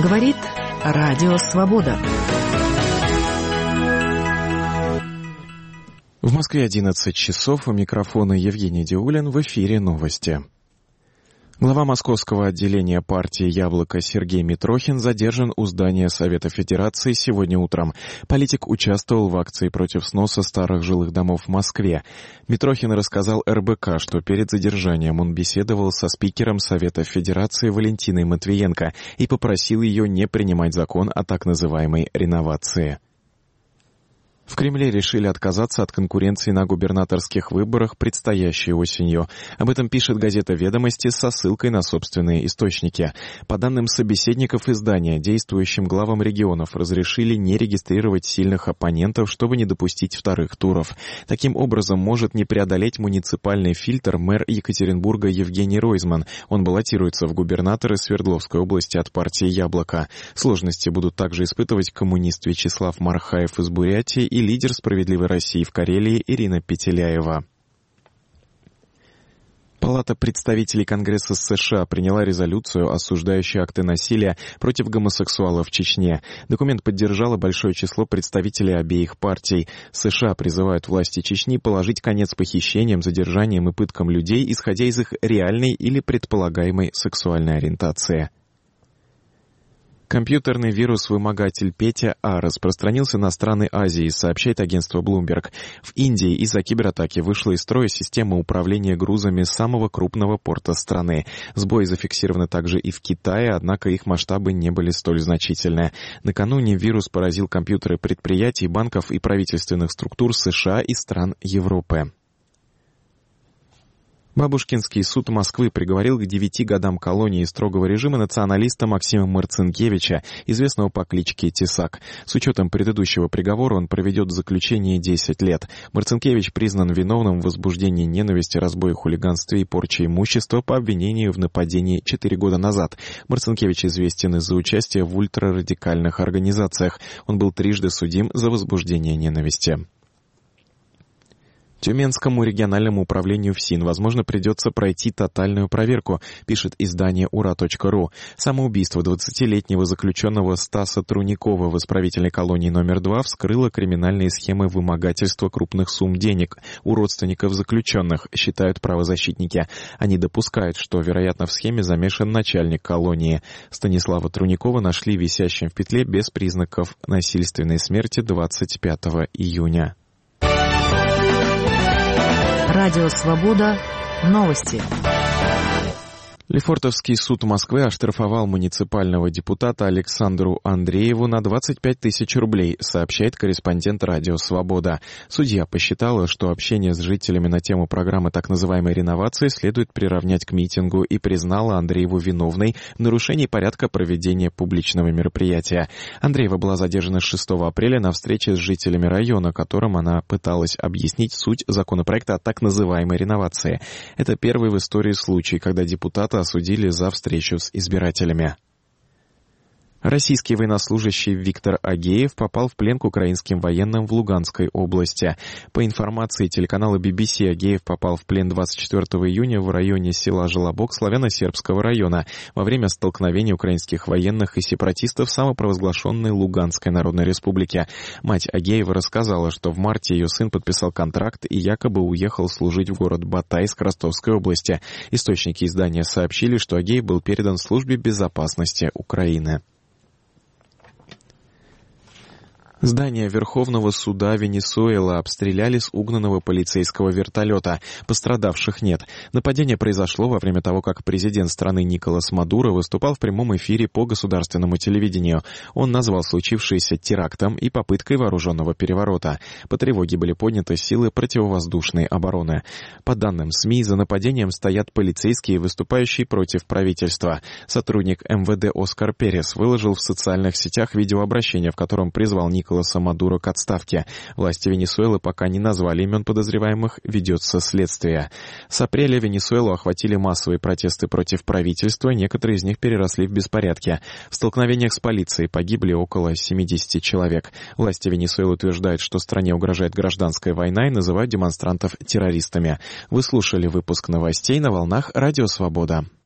Говорит Радио Свобода. В Москве 11 часов. У микрофона Евгений Диулин. В эфире новости. Глава московского отделения партии «Яблоко» Сергей Митрохин задержан у здания Совета Федерации сегодня утром. Политик участвовал в акции против сноса старых жилых домов в Москве. Митрохин рассказал РБК, что перед задержанием он беседовал со спикером Совета Федерации Валентиной Матвиенко и попросил ее не принимать закон о так называемой реновации. В Кремле решили отказаться от конкуренции на губернаторских выборах, предстоящей осенью. Об этом пишет газета «Ведомости» со ссылкой на собственные источники. По данным собеседников издания, действующим главам регионов разрешили не регистрировать сильных оппонентов, чтобы не допустить вторых туров. Таким образом, может не преодолеть муниципальный фильтр мэр Екатеринбурга Евгений Ройзман. Он баллотируется в губернаторы Свердловской области от партии «Яблоко». Сложности будут также испытывать коммунист Вячеслав Мархаев из Бурятии и лидер «Справедливой России» в Карелии Ирина Петеляева. Палата представителей Конгресса США приняла резолюцию, осуждающую акты насилия против гомосексуалов в Чечне. Документ поддержало большое число представителей обеих партий. США призывают власти Чечни положить конец похищениям, задержаниям и пыткам людей, исходя из их реальной или предполагаемой сексуальной ориентации. Компьютерный вирус-вымогатель Петя А распространился на страны Азии, сообщает агентство Bloomberg. В Индии из-за кибератаки вышла из строя система управления грузами самого крупного порта страны. Сбои зафиксированы также и в Китае, однако их масштабы не были столь значительны. Накануне вирус поразил компьютеры предприятий, банков и правительственных структур США и стран Европы. Бабушкинский суд Москвы приговорил к 9 годам колонии строгого режима националиста Максима Марцинкевича, известного по кличке Тесак. С учетом предыдущего приговора он проведет в заключении 10 лет. Марцинкевич признан виновным в возбуждении ненависти, разбое, хулиганстве и порче имущества по обвинению в нападении 4 года назад. Марцинкевич известен из-за участия в ультрарадикальных организациях. Он был трижды судим за возбуждение ненависти. Тюменскому региональному управлению ФСИН, возможно, придется пройти тотальную проверку, пишет издание ура.ру. Самоубийство 20-летнего заключенного Стаса Труникова в исправительной колонии номер 2 вскрыло криминальные схемы вымогательства крупных сумм денег у родственников заключенных, считают правозащитники. Они допускают, что, вероятно, в схеме замешан начальник колонии. Станислава Труникова нашли висящим в петле без признаков насильственной смерти 25 июня. Радио Свобода. Новости. Лефортовский суд Москвы оштрафовал муниципального депутата Александру Андрееву на 25 тысяч рублей, сообщает корреспондент Радио Свобода. Судья посчитала, что общение с жителями на тему программы так называемой реновации следует приравнять к митингу и признала Андрееву виновной в нарушении порядка проведения публичного мероприятия. Андреева была задержана 6 апреля на встрече с жителями района, которым она пыталась объяснить суть законопроекта о так называемой реновации. Это первый в истории случай, когда депутаты осудили за встречу с избирателями. Российский военнослужащий Виктор Агеев попал в плен к украинским военным в Луганской области. По информации телеканала BBC, Агеев попал в плен 24 июня в районе села Желобок славяно-сербского района во время столкновения украинских военных и сепаратистов самопровозглашенной Луганской Народной Республики. Мать Агеева рассказала, что в марте ее сын подписал контракт и якобы уехал служить в город Батайск Ростовской области. Источники издания сообщили, что Агеев был передан службе безопасности Украины. Здание Верховного суда Венесуэлы обстреляли с угнанного полицейского вертолета. Пострадавших нет. Нападение произошло во время того, как президент страны Николас Мадуро выступал в прямом эфире по государственному телевидению. Он назвал случившееся терактом и попыткой вооруженного переворота. По тревоге были подняты силы противовоздушной обороны. По данным СМИ, за нападением стоят полицейские, выступающие против правительства. Сотрудник МВД Оскар Перес выложил в социальных сетях видеообращение, в котором призвал Николаса Мадуро к отставке. Власти Венесуэлы пока не назвали имен подозреваемых, ведется следствие. С апреля Венесуэлу охватили массовые протесты против правительства, некоторые из них переросли в беспорядки. В столкновениях с полицией погибли около 70 человек. Власти Венесуэлы утверждают, что стране угрожает гражданская война и называют демонстрантов террористами. Вы слушали выпуск новостей на волнах Радио Свобода.